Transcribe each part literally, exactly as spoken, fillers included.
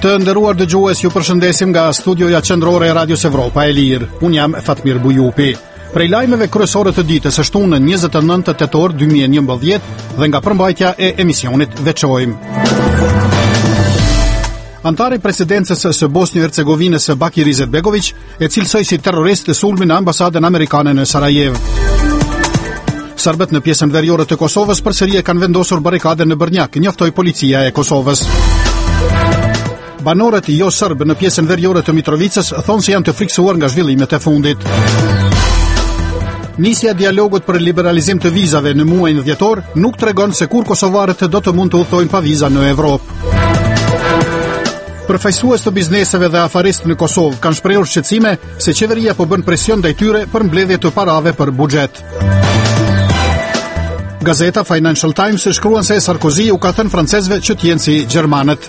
Të nderuar dëgjues, ju përshëndesim nga studioja qendrore e Radios Evropa e Lirë. Unë jam Fatmir Bujupi. Prej lajmeve kryesore të ditës është unë në njëzet e nëntë tetor dy mijë e njëmbëdhjetë dhe nga përmbajtja e emisionit veçojmë. Antari presidencës së Bosnjë e Hercegovinës Bakir Izetbegović e cilësoi si terrorist sulmin në ambasadën amerikane në Sarajevo. Serbët në pjesën veriore të Kosovës përsëri e kanë vendosur barikade në Brnjak, njoftoi policia e Kosovës. Banorët jo serbë në pjesën veriore të Mitrovicës thonë se janë të friksuar nga zhvillimet e fundit. Nisja e dialogut për liberalizim të vizave në muajin dhjetor nuk tregon se kur kosovarët do të mund të udhtojnë pa viza në Evropë. Përfaqësues të bizneseve dhe afaristë në Kosovë kanë shprehur shqetësime se qeveria po bën presion ndaj tyre për mbledhje të parave për buxhet. Gazeta Financial Times shkruan se Sarkozy u ka thënë francezëve që të jenë si gjermanët.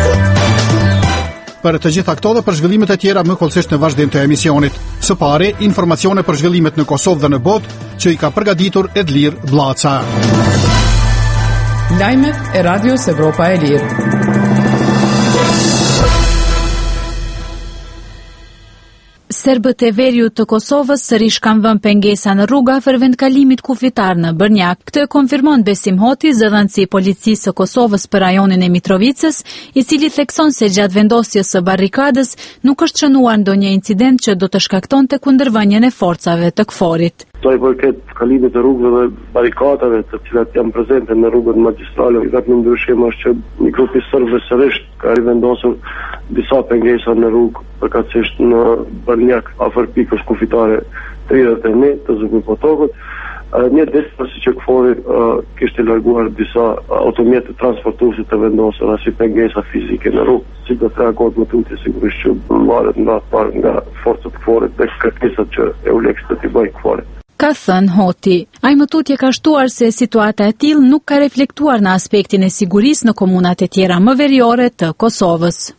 Për të gjitha këto dhe për zhvillimet e tjera më kollësisht në vazhdim të emisionit. Së pari, informacione për zhvillimet në Kosovë dhe në botë që i ka përgatitur Edlir Blaca. Lajmet e Radios Evropa e Lirë. Serbët e veriut të Kosovës sërish kanë vënë pengesa në rruga për vendkalimit kufitar në Brnjak. Këtë e konfirmon Besim Hoti, zëdhënësi i policisë së Kosovës për rajonin e Mitrovicës, i cili thekson se gjatë vendosjes së barrikadës nuk është shënuar ndonjë incident që do të shkaktonte kundërvënien e forcave të KFOR-it. Sa i përket kalimit të rrugëve dhe barikadave të cilat janë prezente në rrugët magjistrale, vetëm ndryshim është që një grup i serbëve sërish ka rivendosur disa pengesa në rrugë, përkatësisht në Brnjak, afër pikës kufitare tridhjetë e një të Zugut Potokut. Një ditë pasi që KFOR-i uh, kishte larguar disa automjete transportuese të vendosura si pengesa fizike në rrugë, si do të reagohet më tutje sigurisht që marret nga parë nga forcat e KFOR-it dhe kërkesat që EULEX do t'i bëjë KFOR-it. Ka thënë Hoti. Ai më tutje ka shtuar se situata e tillë nuk ka reflektuar në aspektin e sigurisë në komunat e tjera më veriore të Kosovës.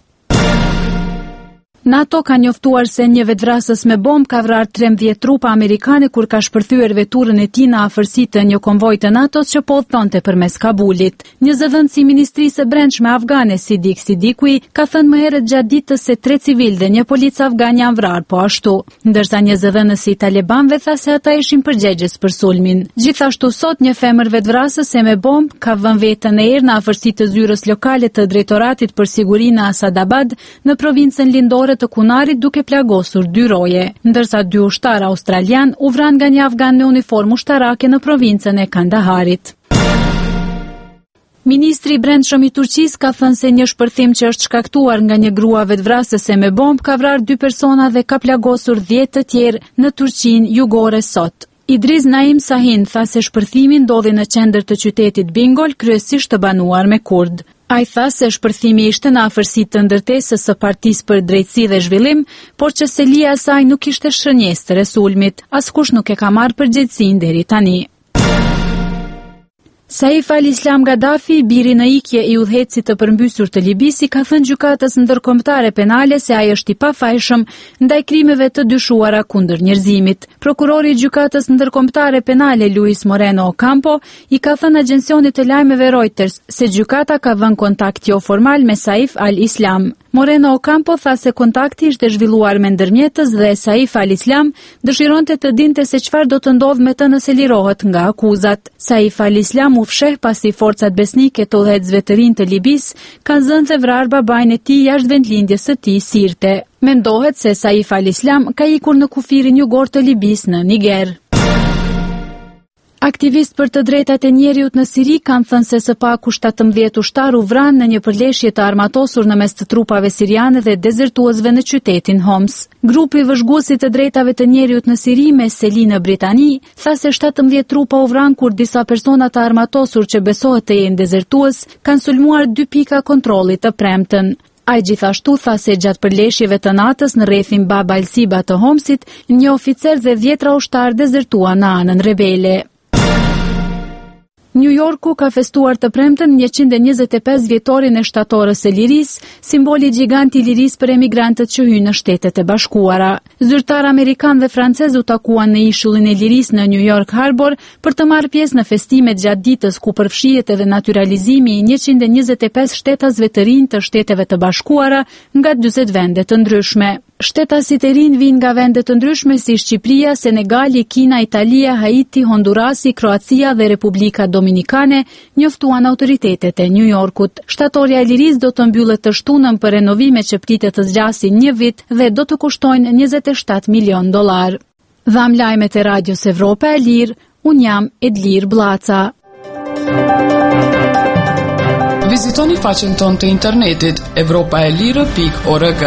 NATO ka njoftuar se një vetvrasës me bombë ka vrarë trembëdhjetë trupa amerikane kur ka shpërthyer veturën e tij në afërsi të një konvoj të NATO-s që po udhtonte përmes Kabulit. Një zëdhënës i Ministrisë së Brendshme afgane Sidik Sidikui ka thënë më herët gjatë ditës se tre civil dhe një polic afgan janë vrarë po ashtu, ndërsa një zëdhënës i Talibanëve tha se ata ishin përgjegjës për sulmin. Gjithashtu sot një femër vetvrasës me bombë ka vënë veten në erë në afërsi të zyrës lokale të Drejtoratit për Siguri në Asadabad në provincën lindore të Kunarit duke plagosur dy roje, ndërsa dy ushtar australian u vran nga një afgan me uniformë ushtarake në provincën e Kandaharit. Ministri i Brendshëm i Turqisë ka thënë se një shpërthim që është shkaktuar nga një grua vetvrasëse me bombë ka vrarë dy persona dhe ka plagosur dhjetë të tjerë në Turqinë jugore sot. Idris Naim Sahin tha se shpërthimi ndodhi në qendër të qytetit Bingöl, kryesisht të banuar me kurd. Ai tha se shpërthimi ishte në afërsi të ndërtesës së Partisë për Drejtësi dhe Zhvillim, por që selia e saj nuk ishte shënjestër e sulmit, askush nuk e ka marrë përgjegjësinë deri tani. Saif al-Islam Gaddafi, biri në ikje i udhëhecit të përmbysur të Libisë, ka thënë gjykatës ndërkombëtare penale se ai është i pafajshëm ndaj krimeve të dyshuara kundër njerëzimit. Prokurori i gjykatës ndërkombëtare penale Luis Moreno Ocampo i ka thënë agjencionit të lajmeve Reuters se gjykata ka vënë kontakt jo formal me Saif al-Islam. Moreno Ocampo tha se kontakti ishte zhvilluar me ndërmjetës dhe Saif al-Islam dëshironte të dinte se çfarë do të ndodhë me të nëse lirohet nga akuzat. Saif al-Islam u fsheh pasi forcat besnike të udhëhecësve të rinj të Libisë kanë zënë se vrarë babain e tij jashtë vendlindjes së tij Sirte. Mendohet se Saif al-Islam ka ikur në kufirin jugor të Libisë në Niger. Aktivist për të drejtat e njeriut në Siri kanë thënë se së paku shtatëmbëdhjetë ushtar u vranë në një përleshje të armatosur në mes të trupave siriane dhe dezertuesve në qytetin Homs. Grupi vëzhguesit të drejtave të njeriut në Siri me seli në Britani tha se shtatëmbëdhjetë trupa u vranë kur disa persona të armatosur që besohet të jenë dezertues kanë sulmuar dy pika kontrollit të premten. Ai gjithashtu tha se gjatë përleshjeve të natës në rrethin Bab al-Siba të Homsit, një oficer dhe dhjetra ushtar dezertuan në anën rebele. New Yorku ka festuar të premten njëqind e njëzet e pesë vjetorin e shtatorës së lirisë, simboli gjigant i lirisë për emigrantët që hynë në Shtetet e Bashkuara. Zyrtar amerikan dhe francez u takuan në ishullin e lirisë në New York Harbor për të marrë pjesë në festimet gjatë ditës ku përfshihet edhe naturalizimi i njëqind e njëzet e pesë shtetasve të rinj të Shteteve të Bashkuara nga dyzet vende të ndryshme. Shtetasit e rinj vijnë nga vende të ndryshme si Shqipëria, Senegali, Kina, Italia, Haiti, Hondurasi, Kroacia dhe Republika Dominikane, njoftuan autoritetet e New Yorkut. Shtatorja e lirisë do të mbyllet të shtunën për renovime që pritet të zgjasin një vit dhe do të kushtojnë njëzet e shtatë milion dollar. Dham lajmet e Radios Evropa e Lirë, unë jam Edlir Blaca. Vizitoni faqen tonë të internetit evropaelire pikë org.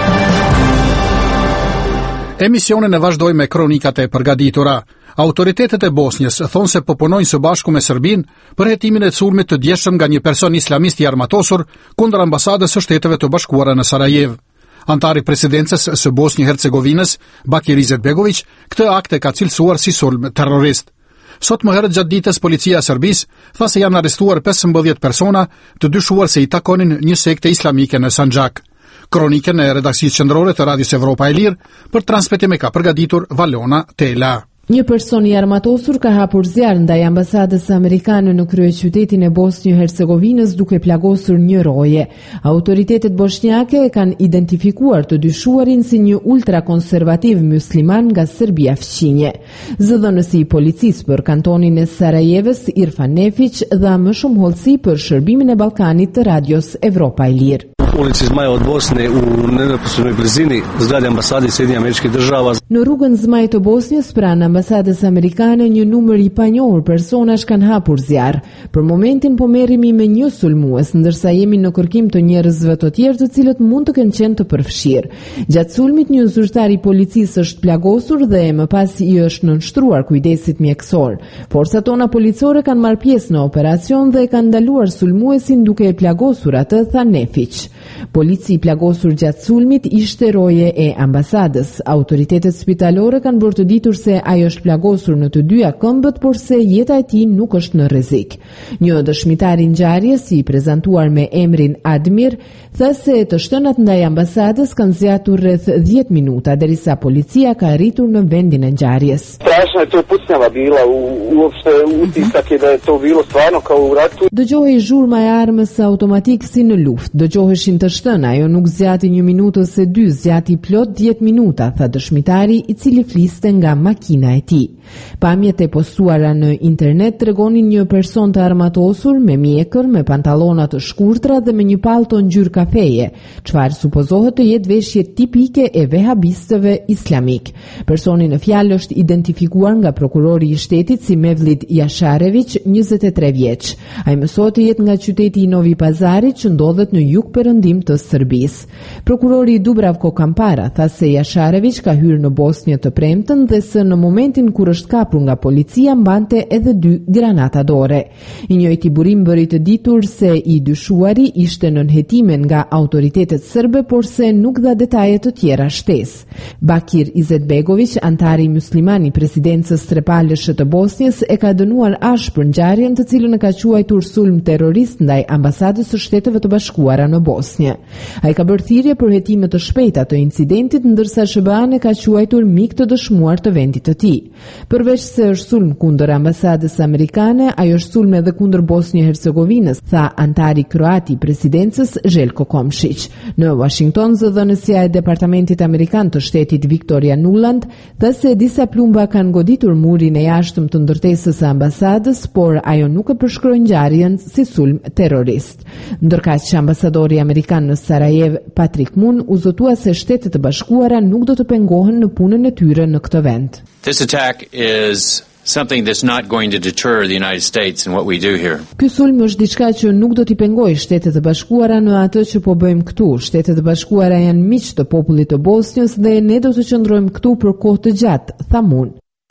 Emisionin e vazhdoj me kronikat e përgatitura. Autoritetet e Bosnjës thonë se po punojnë së bashku me Serbinë për hetimin e sulmit të djeshëm nga një person islamist i armatosur kundër ambasadës së Shteteve të Bashkuara në Sarajevo. Antari presidencës së Bosnjë-Hercegovinës, Bakir Izetbegović, këtë akt e ka cilësuar si sulm terrorist. Sot më herët gjatë ditës policia e Serbisë tha se janë arrestuar pesëmbëdhjetë persona të dyshuar se i takonin një sekte islamike në Sanxhak. Kronikën e redaksisë qendrore të Radios Evropa e Lirë për transmetim e ka përgatitur Valona Tela. Një person i armatosur ka hapur zjarr ndaj ambasadës amerikane në kryeqytetin e Bosnjë-Hercegovinës duke plagosur një roje. Autoritetet bosnjake e kanë identifikuar të dyshuarin si një ultrakonservativ musliman nga Serbia fqinje. Zëdhënësi i policisë për kantonin e Sarajevës, Irfan Nefić, dha më shumë hollësi për shërbimin e Ballkanit të Radios Evropa e Lirë. Ulici Zmaja od Bosne u neposrednoj blizini zgrade ambasade Sjedinjenih Američkih Država. Në rrugën Zmaj të Bosnjës pranë ambasadës amerikane një numër i panjohur personash kanë hapur zjarr. Për momentin po merremi me një sulmues, ndërsa jemi në kërkim të njerëzve të tjerë të cilët mund të kenë qenë të përfshirë. Gjatë sulmit një zyrtar i policisë është plagosur dhe më pas i është nënshtruar kujdesit mjekësor. Forcat tona policore kanë marrë pjesë në operacion dhe kanë ndaluar sulmuesin duke e plagosur atë, tha Nefić. Polici i plagosur gjatë sulmit ishte roje e ambasadës. Autoritetet spitalore kanë bërë të ditur se ai është plagosur në të dyja këmbët, por se jeta e tij nuk është në rrezik. Një dëshmitar i ngjarjes, i prezantuar me emrin Admir, tha se të shtënat ndaj ambasadës kanë zgjatur rreth dhjetë minuta derisa policia ka arritur në vendin e ngjarjes. Strašna je to pucnjava bila, uopšte utisak je da je to bilo stvarno kao u ratu. Dëgjohej zhurma e armës automatik si në luftë. Dëgjoheshin të shtëna, ajo nuk zgjati një minutë ose dy, zgjati plot dhjetë minuta, tha dëshmitari i cili fliste nga makina e tij. Pamjet e postuara në internet tregonin një person të armatosur me mjekër, me pantallona të shkurtra dhe me një pallto ngjyrë kafeje, çfarë supozohet të jetë veshje tipike e vehabistëve islamik. Personi në fjalë është identifikuar nga prokurori i shtetit si Mevlid Jasharević, njëzet e tre vjeç. Ai mësohet të jetë nga qyteti i Novi Pazarit që ndodhet në jug perëndim të Serbisë. Prokurori Dubravko Kampara tha se Jasharević ka hyrë në Bosnjë të premten dhe se në momentin kur është kapur nga policia mbante edhe dy granata dore. I njëjti burim bëri të ditur se i dyshuari ishte nën hetimen nga autoritetet serbe, por se nuk dha detaje të tjera shtesë. Bakir Izetbegović, antari musliman i presidencës trepalëshe të Bosnjës, e ka dënuar ashpër ngjarjen të cilën e ka quajtur sulm terrorist ndaj ambasadës së Shteteve të Bashkuara në Bosnjë. Ai ka bërë thirrje për hetime të shpejta të incidentit, ndërsa S B A-n e ka quajtur mik të dëshmuar të vendit të tij. Përveç se është sulm kundër ambasadës amerikane, ajo është sulm edhe kundër Bosnjë-Hercegovinës, tha antari kroati i presidencës Željko Komšić. Në Washington, zëdhënësia e Departamentit Amerikan të shtetit Victoria Nuland tha se disa plumba kanë goditur murin e jashtëm të ndërtesës së ambasadës, por ajo nuk e përshkroi ngjarjen si sulm terrorist. Ndërkaq ambasadori amerikan në Sarajevo, Patrick Moon, u zotua se Shtetet e Bashkuara nuk do të pengohen në punën e tyre në këtë vend. This attack is something that's not going to deter the United States in what we do here. Ky sulm është diçka që nuk do t'i pengojë Shtetet e Bashkuara në atë që po bëjmë këtu. Shtetet e Bashkuara janë miq të popullit të Bosnjës dhe ne do të qëndrojmë këtu për kohë të gjatë, tha Moon.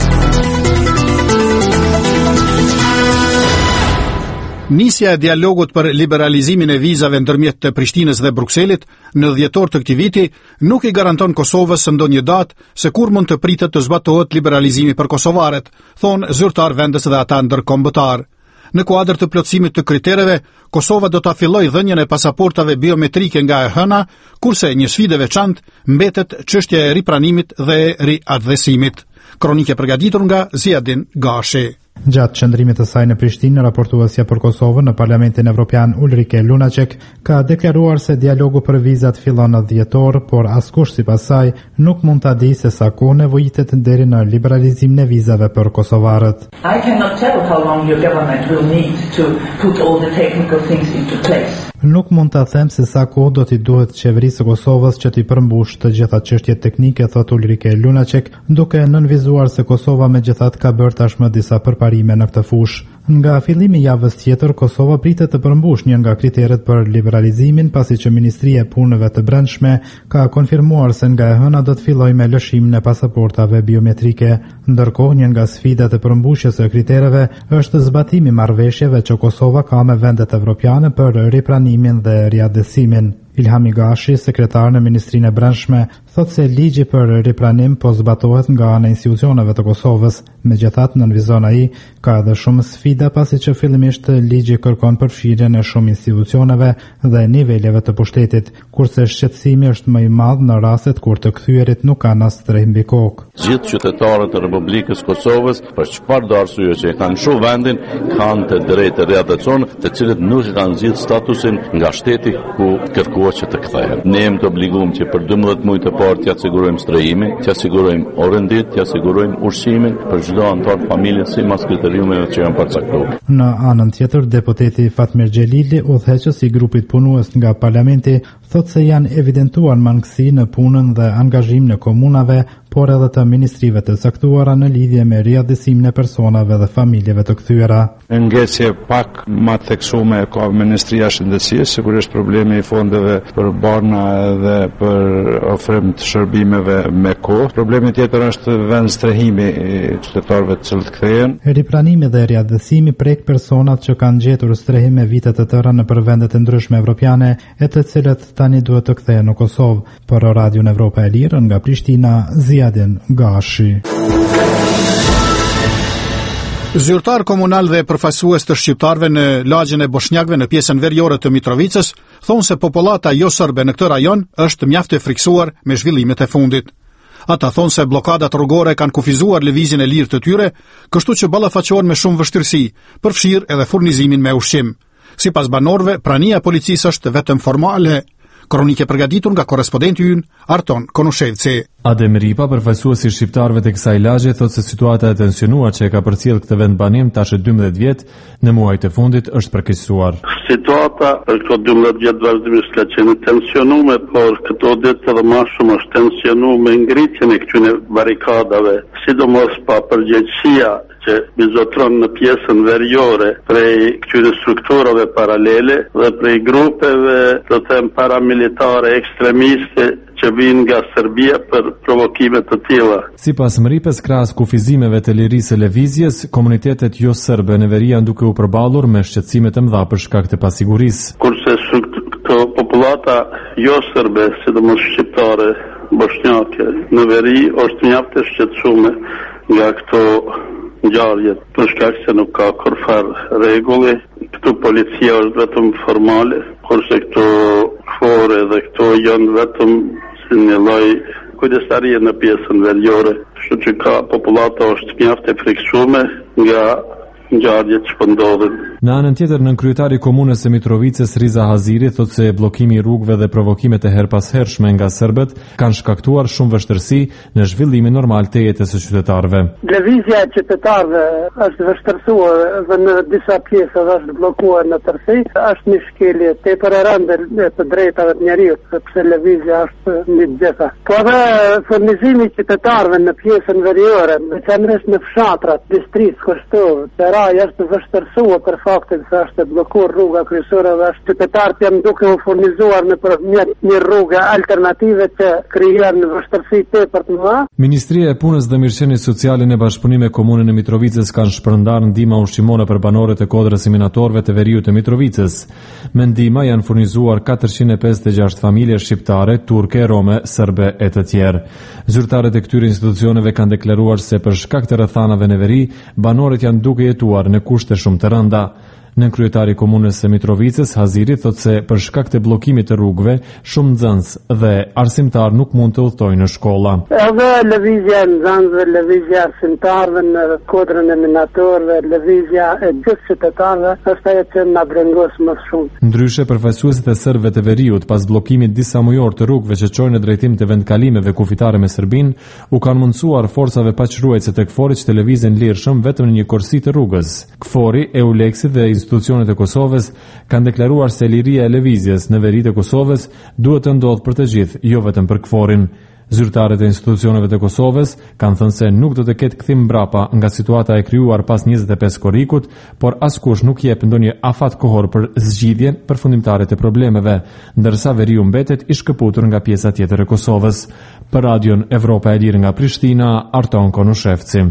Nisja e dialogut për liberalizimin e vizave ndërmjet të Prishtinës dhe Brukselit në dhjetor të këtij viti nuk i garanton Kosovës së ndonjë datë se kur mund të pritet të zbatohet liberalizimi për kosovarët, thon zyrtar vendës dhe ata ndërkombëtar. Në kuadër të plotësimit të kritereve, Kosova do ta fillojë dhënien e pasaportave biometrike nga e hëna, kurse një sfidë e veçantë mbetet çështja e ripranimit dhe e riadhesimit. Kronike përgatitur nga Ziadin Gashi. Gjatë qëndrimit të saj në Prishtinë, raportuesja për Kosovën në Parlamentin Evropian Ulrike Lunacek ka deklaruar se dialogu për vizat fillon në dhjetor, por askush sipas saj nuk mund ta di se sa kohë nevojitet deri në liberalizimin e vizave për kosovarët. I cannot tell how long your government will need to put all the technical things into place. Nuk mund ta them se sa kohë do t'i duhet qeverisë së Kosovës që t'i përmbush të gjitha çështjet teknike, thot Ulrike Lunacek, duke nënvizuar se Kosova megjithatë ka bërë tashmë disa përparime në këtë fushë. Nga fillimi i javës tjetër, Kosova pritet të përmbush një nga kriteret për liberalizimin, pasi që Ministria e Punëve të Brendshme ka konfirmuar se nga e hëna do të fillojë me lëshimin e pasaportave biometrike. Ndërkohë, një nga sfidat e përmbushjes së kritereve është zbatimi i marrëveshjeve që Kosova ka me vendet evropiane për ripranimin dhe riadhesimin. Ilhami Gashi, sekretar në Ministrinë e Brendshme, thot se ligji për ripranim po zbatohet nga ana e institucioneve të Kosovës. Megjithatë, nënvizon ai, ka edhe shumë sfida pasi që fillimisht ligji kërkon përfshirjen e shumë institucioneve dhe niveleve të pushtetit, kurse shqetësimi është më i madh në rastet kur të kthyerit nuk kanë as streh mbi kokë. Gjithë qytetarët e Republikës Kosovës, për çfarëdo arsye që kanë shu vendin, kanë të drejtë riadheson, të cilët nuk kanë zgjidhur statusin nga shteti ku kërkuan që të kthehen. Ne jemi të obliguar që për dymbëdhjetë muaj të parë t'ia sigurojmë strehimin, t'ia sigurojmë orën ditë, t'ia sigurojmë ushqimin për çdo antar familje sipas kriteriumeve që janë përcaktuar. Në anën tjetër, deputeti Fatmir Xhelili, udhëheqës i grupit punues nga Parlamenti, thot se janë evidentuar mangësi në punën dhe angazhimin e komunave, por edhe të ministrive të caktuara në lidhje me riadhesimin e personave dhe familjeve të kthyera. Ngecje pak më theksuar ka Ministria e Shëndetësisë, sigurisht problemi i fondeve për barna dhe për ofrim të shërbimeve me kohë. Problemi tjetër është vend strehimi i qytetarëve të cilët kthehen. Ripranimi dhe riadhesimi prek personat që kanë gjetur strehim me vite të tëra në vendet e ndryshme evropiane e të cilët tani duhet të kthehen në Kosovë. Për Radion Evropa e Lirë nga Prishtina, Ziadin Gashi. Zyrtar komunal dhe përfaqësues të shqiptarëve në lagjen e bosnjakëve në pjesën veriore të Mitrovicës thonë se popullata jo serbe në këtë rajon është mjaft e friksuar me zhvillimet e fundit. Ata thonë se blokadat rrugore kanë kufizuar lëvizjen e lirë të tyre, kështu që ballafaqohen me shumë vështirësi, përfshirë edhe furnizimin me ushqim. Sipas banorëve, prania e policisë është vetëm formale. Kronike përgatitur nga korrespondenti ynë Arton Konushevci. Adem Ripa, përfaqësuesi i shqiptarëve të kësaj lagje, thotë se situata e tensionuar që e ka përcjell këtë vend banim tash e dymbëdhjetë vjet në muajt e fundit është përkeqësuar. Situata për këto dymbëdhjetë vjet vazhdimisht ka qenë tensionuar, por këto ditë edhe më shumë është tensionuar me ngritjen e këtyre barikadave, sidomos pa përgjegjësia që bizotron në pjesën veriore prej këtyre strukturave paralele dhe prej grupeve të them paramilitare ekstremiste që vinë nga Serbia për provokime të tilla. Sipas Mripës, krahas kufizimeve të lirisë së lëvizjes, komunitetet jo serbe në veri janë duke u përballur me shqetësime të mëdha për shkak të pasigurisë. Kurse këto popullata jo serbe, sidomos shqiptare, bosnjake, në veri është mjaft e shqetësuar nga këto ngjarje, për shkak se nuk ka kurfar rregulli. Këtu policia është vetëm formale, kurse këto fore dhe këto janë vetëm si një lloj kujdestarie në pjesën veriore. Kështu që ka popullata është mjaft e friksuar nga ngjarjet që po ndodhin. Në anën tjetër, nënkryetari i komunës së Mitrovicës Riza Haziri thotë se bllokimi i rrugëve dhe provokimet e herpashershme nga serbët kanë shkaktuar shumë vështirësi në zhvillimin normal të jetës së qytetarëve. Lëvizja e qytetarëve është vështirësuar dhe në disa pjesë është bllokuar në tërësi, është një shkelje tepër e rëndë të drejtave të njerëzit, sepse lëvizja është mbi të gjitha. Po edhe furnizimi i qytetarëve në pjesën veriore, veçanërisht në fshatrat, distrikt Kosovë, Teraj është vështirësuar për faktin se është bllokuar rruga kryesore dhe është qytetarët janë duke u furnizuar në përmjet një rrugë alternative që krijon vështirësi tepër të mëdha. Ministria e Punës dhe Mirëqenies Sociale në bashkëpunim me komunën e Mitrovicës kanë shpërndarë ndihmë ushqimore për banorët e kodrës seminatorëve të veriut të Mitrovicës. Me ndihmë janë furnizuar katërqind e pesëdhjetë e gjashtë familje shqiptare, turke, rome, serbe e të tjerë. Zyrtarët e këtyre institucioneve kanë deklaruar se për shkak të rrethanave në veri, banorët janë duke jetuar në kushte shumë të rënda. Nënkryetari i komunës së Mitrovicës, Haziri, thotë se për shkak të bllokimit të rrugëve, shumë nxënës dhe arsimtar nuk mund të udhtojnë në shkolla. Edhe lëvizja e nxënësve, lëvizja e arsimtarëve në kodrën e minatorëve, lëvizja e gjithë qytetarëve është ajo që na brengos më shumë. Ndryshe, përfaqësuesit e serbëve të Veriut, pas bllokimit disa mujor të rrugëve që çojnë në drejtim të vendkalimeve kufitare me Serbinë, u kanë mundsuar forcave paqëruese të Kforit që të lëvizin lirshëm vetëm në një korsi të rrugës. Kfori, Euleksi dhe institucionet e Kosovës kanë deklaruar se liria e lëvizjes në veri të Kosovës duhet të ndodhë për të gjithë, jo vetëm për Kforin. Zyrtarët e institucioneve të Kosovës kanë thënë se nuk do të ketë kthim mbrapa nga situata e krijuar pas njëzet e pesë korrikut, por askush nuk jep ndonjë afat kohor për zgjidhjen përfundimtare të problemeve, ndërsa Veriu mbetet i shkëputur nga pjesa tjetër e Kosovës. Për Radion Evropa e Lirë nga Prishtina, Arton Konushevci.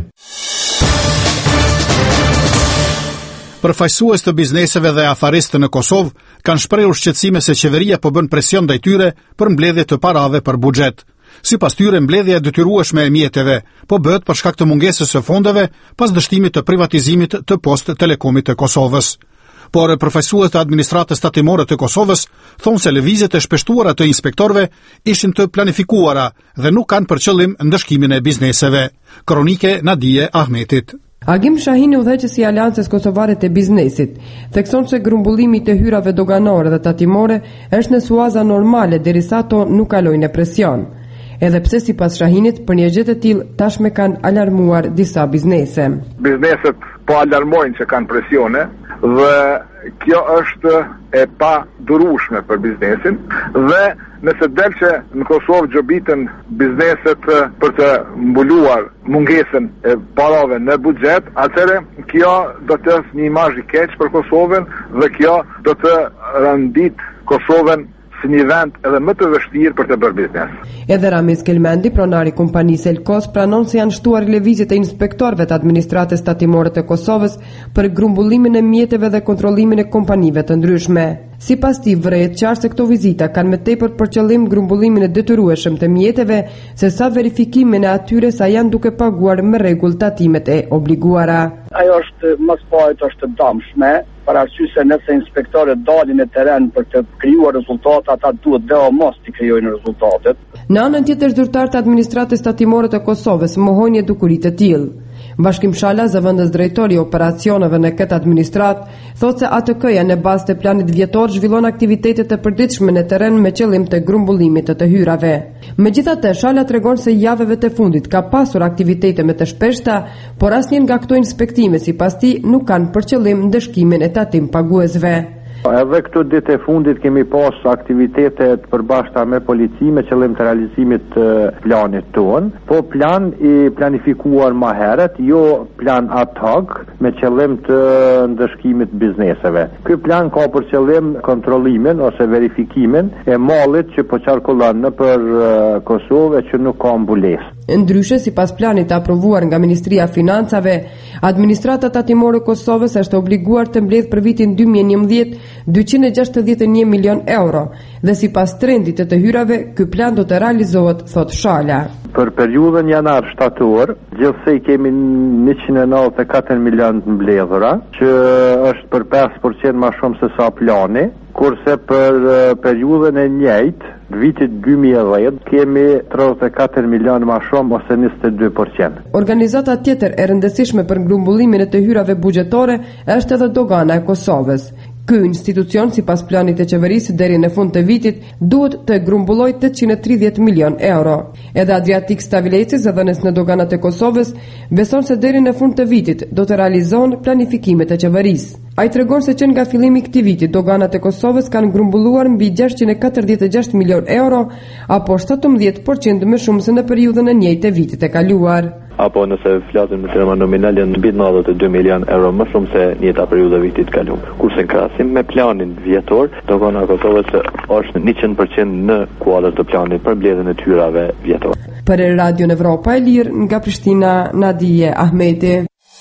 Përfaqësues të bizneseve dhe afaristë në Kosovë kanë shprehur shqetësime se qeveria po bën presion ndaj tyre për mbledhje të parave për buxhet. Sipas tyre, mbledhja e detyrueshme e mjeteve po bëhet për shkak të mungesës së fondeve pas dështimit të privatizimit të Post Telekomit të Kosovës. Por përfaqësues të administratës tatimore të Kosovës thonë se lëvizjet e shpeshtuara të inspektorëve ishin të planifikuara dhe nuk kanë për qëllim ndëshkimin e bizneseve. Kronike Nadije Ahmetit. Agim Shahini, udhëheqësi i Aleancës Kosovare të Biznesit, thekson se grumbullimi i të hyrave doganore dhe tatimore është në suaza normale derisa ato nuk kalojnë presion. Edhe pse sipas Shahinit, për një gjë të tillë tashmë kanë alarmuar disa biznese. Bizneset po alarmojnë që kanë presione dhe kjo është e pa durueshme për biznesin dhe nëse del që në Kosovë gjobiten bizneset për të mbuluar mungesën e parave në buxhet, atëherë kjo do të është një imazh i keq për Kosovën dhe kjo do të rëndit Kosovën si një vend edhe më të vështirë për të bërë biznes. Edhe Ramiz Kelmendi, pronari i kompanisë Elkos, pranon se janë shtuar lëvizjet e inspektorëve të administratës tatimore të Kosovës për grumbullimin e mjeteve dhe kontrollimin e kompanive të ndryshme. Sipas tij, vëret qartë se këto vizita kanë më tepër për qëllim grumbullimin e detyrueshëm të mjeteve se sa verifikimin e atyre sa janë duke paguar me rregull tatimet e obliguara. Ajo është më së pari është e dëmshme, për arsye se nëse inspektorët dalin në teren për të krijuar rezultate, ata duhet dhe o mos të krijojnë rezultatet. Në anën tjetër, zyrtarët e administratës tatimore të Kosovës mohojnë një dukuri të tillë. Bashkim Shala, zëvendës drejtori i operacioneve në këtë administrat, thotë se A T K-ja në bazë të planit vjetor zhvillon aktivitetet e përditshme në terren me qëllim të grumbullimit të të hyrave. Megjithatë, Shala tregon se javëve të fundit ka pasur aktivitete më të shpeshta, por asnjë nga këto inspektime sipas tij nuk kanë për qëllim ndëshkimin e tatim paguesve. Edhe këto ditë e fundit kemi pas aktivitetet përbashkëta me polici me qëllim të realizimit të planit ton, po plan i planifikuar më herët, jo plan ad hoc me qëllim të ndëshkimit bizneseve. Ky plan ka për qëllim kontrollimin ose verifikimin e mallit që po qarkullon nëpër Kosovë që nuk ka mbulesë. Ndryshe, sipas planit të aprovuar nga Ministria e Financave, administrata tatimore e Kosovës është obliguar të mbledh për vitin dy mijë e njëmbëdhjetë dyqind e gjashtëdhjetë e një milion euro dhe sipas trendit të të hyrave, ky plan do të realizohet, thot Shala. Për periudhën janar-shtator, gjithsej kemi njëqind e nëntëdhjetë e katër milion të mbledhura, që është për pesë përqind më shumë se sa plani, kurse për periudhën e njëjtë vitit dy mijë e dhjetë kemi tridhjetë e katër milion më shumë ose njëzet e dy përqind. Organizata tjetër e rëndësishme për grumbullimin e të hyrave buxhetore është edhe dogana e Kosovës. Ky institucion, sipas planit të qeverisë, deri në fund të vitit duhet të grumbullojë tetëqind e tridhjetë milion euro. Edhe Adriatik Stavileci, zëdhënës në doganat e Kosovës, beson se deri në fund të vitit do të realizohen planifikimet e qeverisë. Ai tregon se që nga fillimi i këtij viti doganat e Kosovës kanë grumbulluar mbi gjashtëqind e katërdhjetë e gjashtë milion euro, apo shtatëmbëdhjetë përqind më shumë se në periudhën e njëjtë të vitit e kaluar. Apo nëse flasim në terma nominal janë mbi nëntëdhjetë e dy milion euro më shumë se njëjta periudhë e vitit kaluar. Kurse në krahasim me planin vjetor, dogana e Kosovës është njëqind përqind në kuadër të planit për mbledhjen e hyrave vjetor. Për Radion Evropa e Lirë nga Prishtina, Nadije Ahmeti.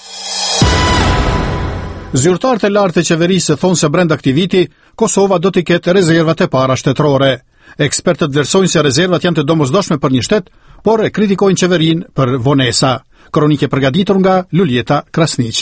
Zyrtarët e lartë të qeverisë thonë se brenda këtij viti Kosova do të ketë rezervat e para shtetërore. Ekspertët vlerësojnë se rezervat janë të domosdoshme për një shtet, por e kritikojnë qeverinë për vonesa. Kronike përgatitur nga Luljeta Krasniqi.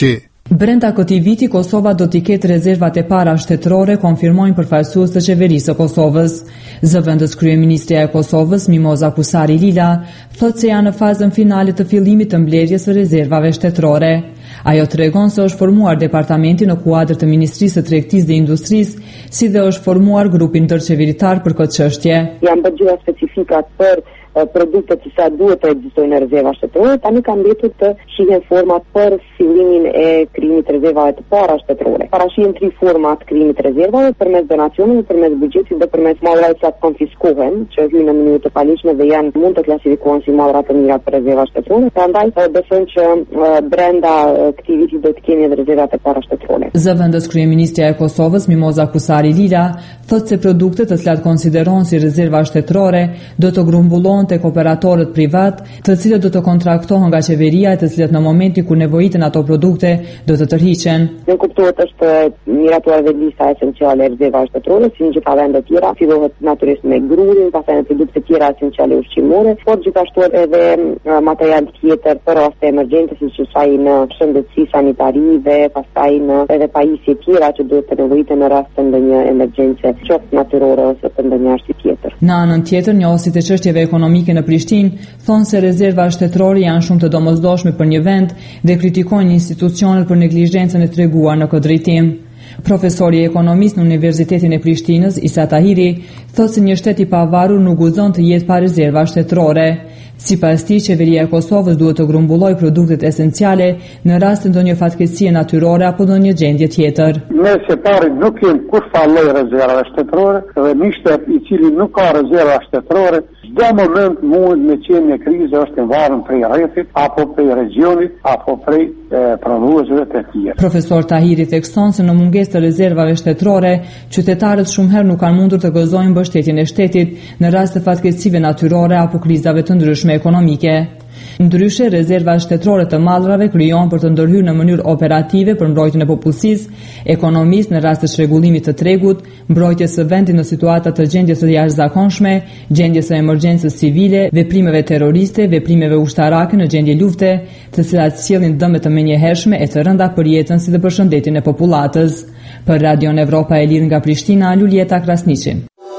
Brenda këtij viti Kosova do t'i ketë rezervat e para shtetërore, konfirmojnë përfaqësues të qeverisë së Kosovës. Zëvendës kryeministrja e Kosovës, Mimoza Kusari Lila, thotë se janë në fazën finale të fillimit të mbledhjes së rezervave shtetërore. Ajo tregon se është formuar departamenti në kuadër të Ministrisë së Tregtisë dhe Industrisë, si dhe është formuar grupi ndërqeveritar për këtë çështje. Janë bërë gjëra specifikat për produktet që sa duhet të ekzistojnë në rezerva shtetërore, tani kanë mbetur të shihen format për fillimin e krijimit të rezervave të para shtetërore. Parashihen tri forma të krijimit të rezervave përmes donacioneve, përmes buxhetit dhe përmes mallrave që konfiskohen, që hyn në mënyrë të paligjshme dhe janë mund të klasifikohen si mallra të mira për rezerva shtetërore. Prandaj besojmë që brenda këtij viti do të kemi edhe rezervat e para shtetërore. Zëvendës kryeministrja e Kosovës, Mimoza Kusari Lila, thotë se produktet të cilat konsiderohen si rezerva shtetërore do të grumbullohen tek operatorët privat, të cilët do të kontraktohen nga qeveria, të cilët në momentin kur nevojiten ato produkte do të tërhiqen. Ne kuptohet është miratuar dhe lista esenciale e rezervave shtetërore, si në gjitha vendet tjera, fillohet natyrisht me grurin, pastaj me produkte tjera esenciale ushqimore, por gjithashtu edhe material tjetër për raste emergjente, siç është ai në shëndetësi, sanitari dhe pastaj në edhe pajisje tjera që duhet të nevojiten në rast të ndonjë emergjence, qoftë natyrore ose të ndonjë arsye tjetër. Në anën tjetër, njohësit e çështjeve ekonomike në Prishtinë thonë se rezerva shtetërore janë shumë të domosdoshme për një vend dhe kritikojnë institucionet për neglizhencën e treguar në këtë drejtim. Profesori ekonomist në Universitetin e Prishtinës, Isa Tahiri, thotë se një shtet i pavarur nuk guxon të jetë pa rezerva shtetërore. Sipas tij, qeveria e Kosovës duhet të grumbullojë produktet esenciale në rast të ndonjë fatkeqësie natyrore apo ndonjë gjendje tjetër. Ne së pari nuk kemi kurrë lloj rezerve shtetërore dhe një shtet i cili nuk ka rezerva shtetërore, çdo moment mund me qenë një krizë është e varur prej rrethit apo prej regionit apo prej provuesve të tjerë. Profesor Tahiri thekson se në mungesë të rezervave shtetërore, qytetarët shumë herë nuk kanë mundur të gëzojnë mbështetjen e shtetit në rast të fatkeqësive natyrore apo krizave të ndryshme ekonomike. Ndryshe, rezerva shtetërore të mallrave krijohen për të ndërhyrë në mënyrë operative për mbrojtjen e popullsisë, ekonomisë në rast të çrregullimit të tregut, mbrojtjes së vendit në situata të gjendjes së jashtëzakonshme, gjendjes së emergjencës civile, veprimeve terroriste, veprimeve ushtarake në gjendje lufte, të cilat sjellin dëme të menjëhershme e të rënda për jetën si dhe për shëndetin e popullatës. Për Radion Evropa e Lirë nga Prishtina, Lulieta Krasniqi.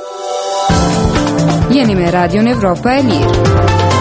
Jeni me Radion Evropa e Lirë.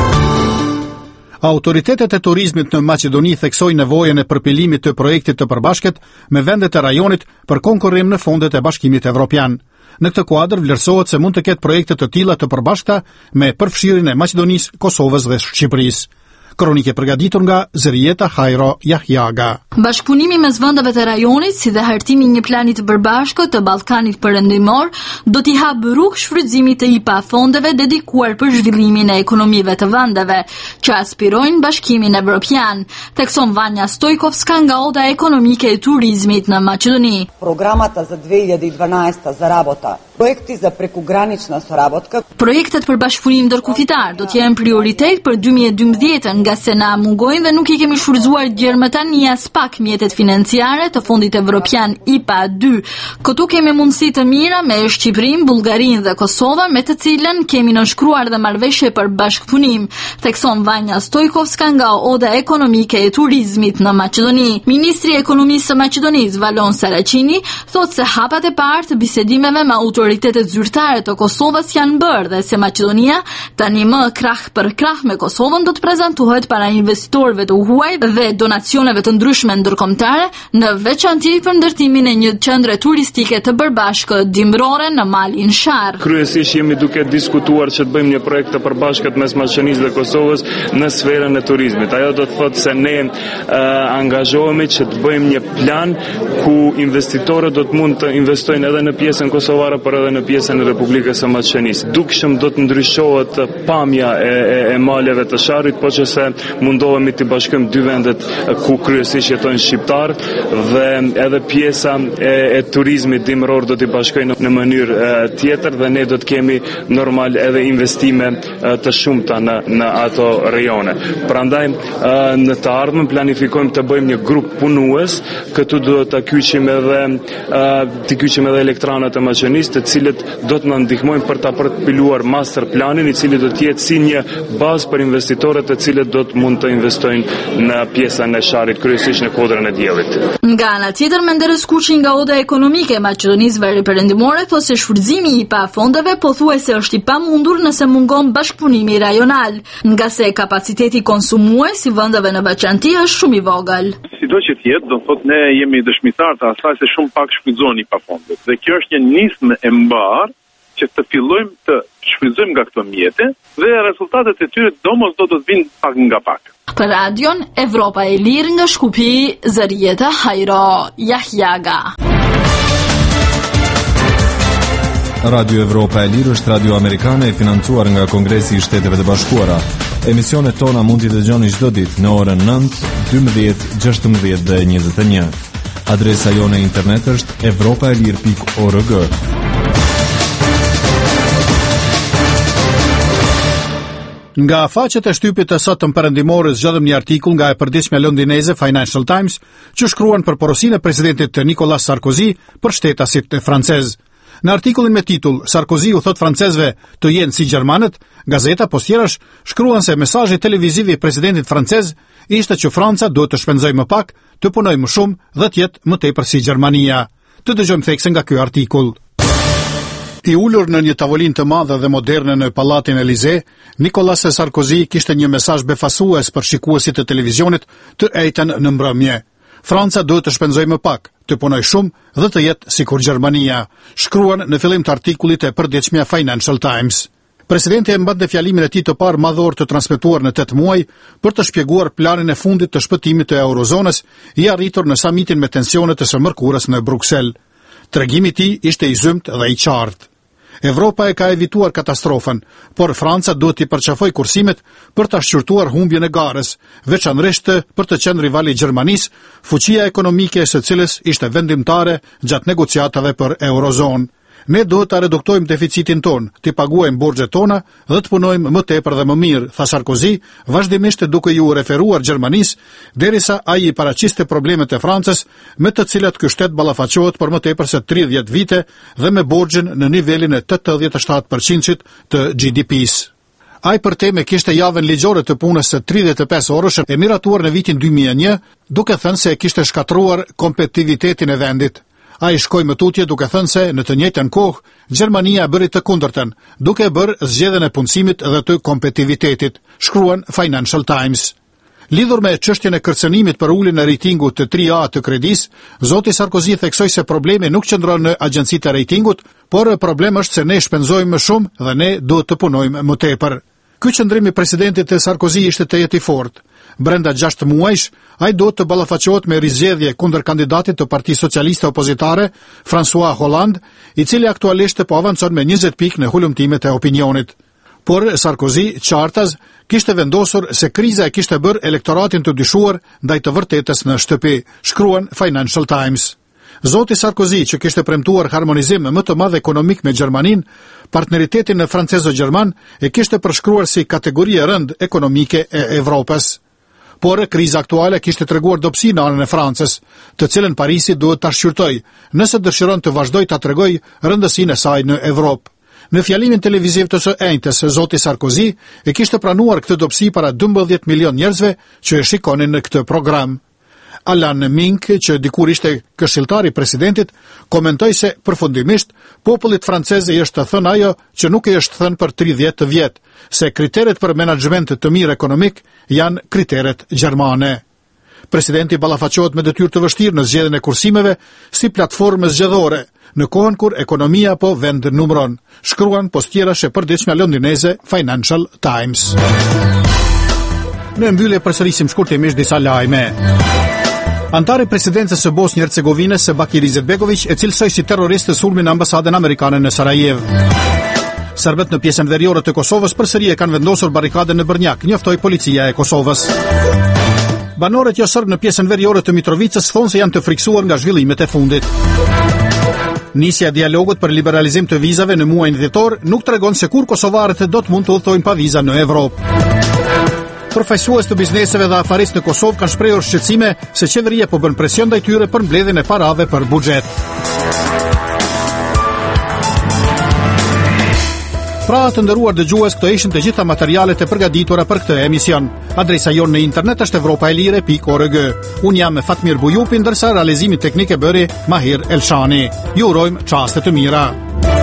Autoritetet e turizmit në Maqedoni theksojnë nevojën e përpilimit të projektit të përbashkët me vendet e rajonit për konkurrim në fondet e Bashkimit Evropian. Në këtë kuadër vlerësohet se mund të ketë projekte të tilla të përbashkëta me përfshirjen e Maqedonisë, Kosovës dhe Shqipërisë. Kronike përgatitur nga Zërieta Hajro Jahjaga. Bashkëpunimi mes vendeve të rajonit, si dhe hartimi një plani të përbashkët të Ballkanit Perëndimor, do t'i hapë rrugë shfrytëzimit të I P A fondeve dedikuar për zhvillimin e ekonomive të vendeve që aspirojnë Bashkimin Evropian, thekson Vanja Stojkovska nga Oda Ekonomike e Turizmit në Maqedoni. Програмата за две хиляди и дванаесета за работа, projekti za prekogranična sоработка. Projektet për bashkëpunim ndërkufitar do të jenë prioritet për dy mijë e dymbëdhjetë nga se na mungojnë dhe nuk I kemi shfrytzuar djermë tani as pak mjetet financiare të fondit evropian I P A dy. Këtu kemi mundësi të mira me Shqipërinë, Bullgarinë dhe Kosovën, me të cilën kemi nënshkruar dhe marrëveshje për bashkëpunim, thekson Vanja Stojkovska nga Oda Ekonomike e Turizmit në Maqedoni. Ministri i Ekonomisë së Maqedonisë, Valon Saracini, thotë se hapat e parë të bisedimeve me autoritetet zyrtare të Kosovës janë bërë dhe se Maqedonia tani më krah për krah me Kosovën do të prezantohet para investitorëve të huaj dhe donacioneve të ndryshme ndërkombëtare, në veçanti për ndërtimin e një qendre turistike të përbashkët dimrore në malin Shar. Kryesisht jemi duke diskutuar që të bëjmë një projekt të përbashkët mes Maqedonisë dhe Kosovës në sferën e turizmit. Ajo do të thotë se ne uh, angazhohemi që të bëjmë një plan ku investitorët do të mund të investojnë edhe në pjesën kosovare, por edhe në pjesën e Republikës së Maqedonisë. Dukshëm do të ndryshohet pamja e, e, e maleve të Sharit, po që se mundohemi të bashkojmë dy vendet ku kryesisht jetojnë shqiptar dhe edhe pjesa e, e turizmit dimror do t'i bashkojnë në mënyrë e, tjetër dhe ne do të kemi normal edhe investime e, të shumta në, në ato rejone. Prandaj e, në të ardhmen planifikojmë të bëjmë një grup punues, këtu do të kyqim edhe e, të kyqim edhe elektranët e Maqedonisë, të cilët do të na ndihmojnë për ta përpiluar master planin, i cili do të jetë si një bazë për investitorët të cilët do të mund të investojnë në pjesën e Sharit, kryesisht në kodrën e diellit. Nga ana tjetër, Menderes Kuçi nga Oda Ekonomike e Maqedonisë Veriperëndimore thotë se shfrytëzimi i pa fondeve pothuajse është i pamundur nëse mungon bashkëpunimi rajonal, nga se kapaciteti konsumues si vendeve në veçanti është shumë i vogël. Sido që të jetë, do thotë ne jemi dëshmitar të asaj se shumë pak shfrytëzohen i pafondet. Dhe kjo është një nismë e mbar që të fillojmë të shfrytëzojmë nga këto mjete dhe rezultatet e tyre domosdoshmë do të vinë pak nga pak. Për radion Evropa e Lirë nga Shkupi, Zarieta Hajro Jahjaga. Radio Evropa e Lirë është radio amerikane e financuar nga Kongresi i Shteteve të Bashkuara. Emisionet tona mund t'i dëgjoni çdo ditë në orën nëntë, dymbëdhjetë, gjashtëmbëdhjetë dhe njëzet e një. Adresa jone internet është evropaelir pikë org. Nga faqet e shtypit të sotëm perëndimore zgjodhëm një artikull nga e përditshmja londineze Financial Times që shkruan për porosinë e presidentit Nicolas Sarkozy për shtetasit francez. Në artikullin me titull Sarkozy u thot francezëve të jenë si gjermanët, gazeta postjerash shkruan se mesazhi televiziv i presidentit francez ishte që Franca duhet të shpenzojë më pak, të punojë më shumë dhe të jetë më tepër si Gjermania. Të dëgjojmë thekse nga ky artikull. I ulur në një tavolinë të madhe dhe moderne në Pallatin Elysee, Nicolas Sarkozy kishte një mesazh befasues për shikuesit e televizionit të ejtën në mbrëmje. Franca duhet të shpenzojë më pak, të punojë shumë dhe të jetë sikur Gjermania, shkruan në fillim të artikullit e përditshmja Financial Times. Presidenti e mbante fjalimin e tij të parë madhor të transmetuar në tetë muaj për të shpjeguar planin e fundit të shpëtimit të eurozonës i arritur në samitin me tensionet e së mërkurës në Bruksel. Tregimi i tij ishte i zymt dhe i qartë. Evropa e ka evituar katastrofën, por Franca duhet t'i përqafoj kursimet për të shqyrtuar humbjen e garës, veçanërisht për të qenë rivali i Gjermanisë, fuqia ekonomike së cilës ishte vendimtare gjatë negociatave për eurozonë. Ne duhet të reduktojmë deficitin ton, të paguajmë borxhet tona dhe të punojmë më tepër dhe më mirë, tha Sarkozy, vazhdimisht duke ju referuar Gjermanisë, derisa ai i paraqiste problemet e Francës, me të cilat ky shtet ballafaqohet për më tepër se tridhjetë vite dhe me borxhin në nivelin e tetëdhjetë e shtatë përqind të G D P-s. Ai për teme kishte javën ligjore të punës së tridhjetë e pesë orësh e miratuar në vitin dy mijë e një, duke thënë se kishte shkatruar kompetitivitetin e vendit. Ai shkoi më tutje duke thënë se në të njëjtën kohë Gjermania bëri të kundërtën, duke bërë zgjedhjen e punësimit dhe të kompetitivitetit, shkruan Financial Times. Lidhur me çështjen e kërcënimit për uljen e ratingut të tri A të kredisë, zoti Sarkozy theksoi se problemi nuk qëndron në agjencitë e ratingut, por problemi është se ne shpenzojmë më shumë dhe ne duhet të punojmë më tepër. Ky qëndrim i presidentit të Sarkozy ishte të jetë i fortë. Brenda gjashtë muajsh, ai duhet të ballafaqohet me rizgjedhje kundër kandidatit të Partisë Socialiste Opozitare, François Hollande, i cili aktualisht po avancon me njëzet pikë në hulumtimet e opinionit. Por Sarkozy, qartaz, kishte vendosur se kriza e kishte bërë elektoratin të dyshuar ndaj të vërtetës në shtëpi, shkruan Financial Times. Zoti Sarkozy, që kishte premtuar harmonizim më të madh ekonomik me Gjermaninë, partneritetin në francezo-gjerman e kishte përshkruar si kategori e rënd ekonomike e Evropës. Por kriza aktuale kishte treguar dobësi në anën e Francës, të cilën Parisi duhet ta shqyrtojë, nëse dëshiron të vazhdojë ta tregojë rëndësinë e saj në Evropë. Në fjalimin televiziv të së enjtës, zoti Sarkozy e kishte pranuar këtë dobësi para dymbëdhjetë milion njerëzve që e shikonin në këtë program. Alan Mink, që dikur ishte këshilltar i presidentit, komentoi se përfundimisht popullit francez i është thënë ajo që nuk i është thënë për tridhjetë vjet, se kriteret për menaxhment të mirë ekonomik janë kriteret gjermane. Presidenti ballafaqohet me detyrë të vështirë në zgjedhjen e kursimeve si platformë zgjedhore, në kohën kur ekonomia po vend numëron, shkruan postjerash e përditshmja londineze Financial Times. Në mbyllje përsërisim shkurtimisht disa lajme. Antari presidencës së Bosnjë Hercegovinës Bakir Izetbegović e cilësoi si terrorist sulmin në ambasadën amerikane në Sarajevo. Serbët në pjesën veriore të Kosovës përsëri e kanë vendosur barikadën në Brnjak, njoftoi policia e Kosovës. Banorët jo serb në pjesën veriore të Mitrovicës thonë se janë të friksuar nga zhvillimet e fundit. Nisja e dialogut për liberalizim të vizave në muajin dhjetor nuk tregon se kur kosovarët do të mund të udhtojnë pa viza në Evropë. Përfaqësues të bizneseve dhe afaristë në Kosovë kanë shprehur shqetësime se qeveria po bën presion ndaj tyre për mbledhjen e parave për buxhet. Pra të nderuar dëgjues, këto ishin të gjitha materialet e përgatitura për këtë emision. Adresa jonë në internet është evropaelire pikë org. Unë jam me Fatmir Bujupi, ndërsa realizimin teknik e bëri Mahir Elshani. Ju urojmë çaste të mira.